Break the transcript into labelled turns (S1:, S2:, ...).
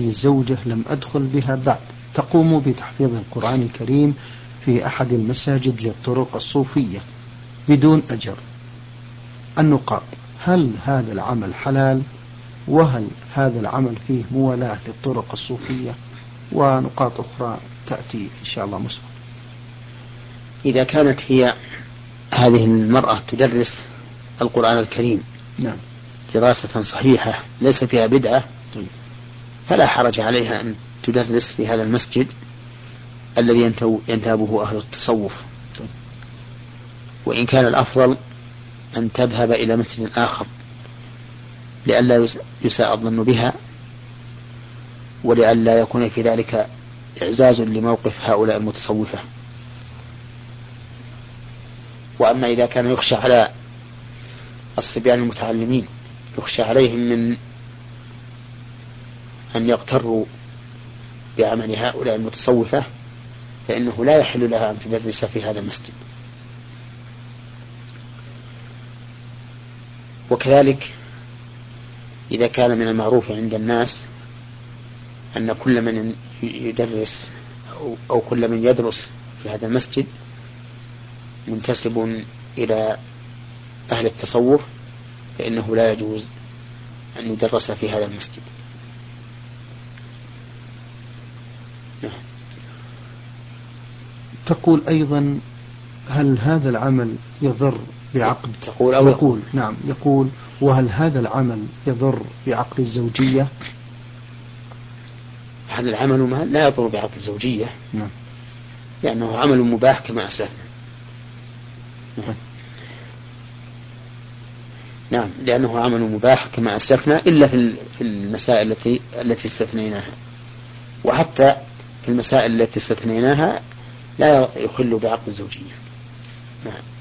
S1: للزوجة لم أدخل بها بعد، تقوم بتحفيظ القرآن الكريم في أحد المساجد للطرق الصوفية بدون أجر. النقاط: هل هذا العمل حلال؟ وهل هذا العمل فيه موالاة للطرق الصوفية؟ ونقاط أخرى تأتي إن شاء الله مسبقا.
S2: إذا كانت هي هذه المرأة تدرس القرآن الكريم
S1: نعم
S2: دراسة صحيحة ليس فيها بدعة فلا حرج عليها أن تدرس في هذا المسجد الذي ينتابه أهل التصوف. وإن كان الأفضل أن تذهب إلى مسجد آخر لئلا يساء الظن بها ولئلا يكون في ذلك إعزاز لموقف هؤلاء المتصوفة. وأما إذا كان يخشى على الصبيان المتعلمين يخشى عليهم من أن يغتروا بعمل هؤلاء المتصوفة فإنه لا يحل لها أن تدرس في هذا المسجد. وكذلك إذا كان من المعروف عند الناس أن كل من يدرس أو كل من يدرس في هذا المسجد منتسب إلى أهل التصوف فإنه لا يجوز أن يدرس في هذا المسجد.
S1: تقول أيضا: هل هذا العمل يضر بعقد؟ يقول وهل هذا العمل يضر بعقد الزوجية؟
S2: هذا العمل لا يضر بعقد الزوجية لأنه عمل مباح كما أسلفنا. نعم لأنه عمل مباح كما أسلفنا إلا في المسائل التي استثنيناها. وحتى في المسائل التي استثنيناها لا يخل بعقد الزوجية. نعم.